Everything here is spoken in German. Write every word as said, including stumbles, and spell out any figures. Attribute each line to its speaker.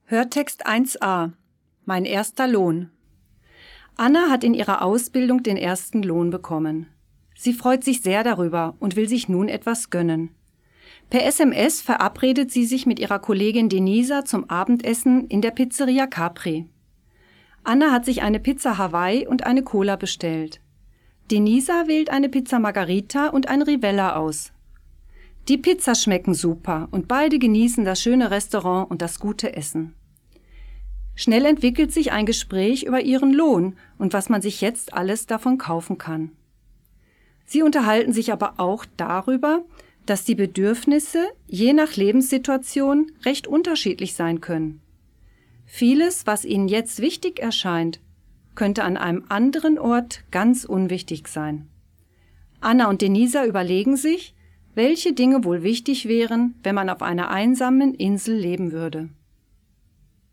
Speaker 1: Hörtext eins a. Mein erster Lohn. Anna hat in ihrer Ausbildung den ersten Lohn bekommen. Sie freut sich sehr darüber und will sich nun etwas gönnen. Per S M S verabredet sie sich mit ihrer Kollegin Denisa zum Abendessen in der Pizzeria Capri. Anna hat sich eine Pizza Hawaii und eine Cola bestellt. Denisa wählt eine Pizza Margharita und ein Rivella aus. Die Pizzas schmecken super und beide genießen das schöne Restaurant und das gute Essen. Schnell entwickelt sich ein Gespräch über ihren Lohn und was man sich jetzt alles davon kaufen kann. Sie unterhalten sich aber auch darüber, dass die Bedürfnisse je nach Lebenssituation recht unterschiedlich sein können. Vieles, was ihnen jetzt wichtig erscheint, könnte an einem anderen Ort ganz unwichtig sein. Anna und Denisa überlegen sich, welche Dinge wohl wichtig wären, wenn man auf einer einsamen Insel leben würde.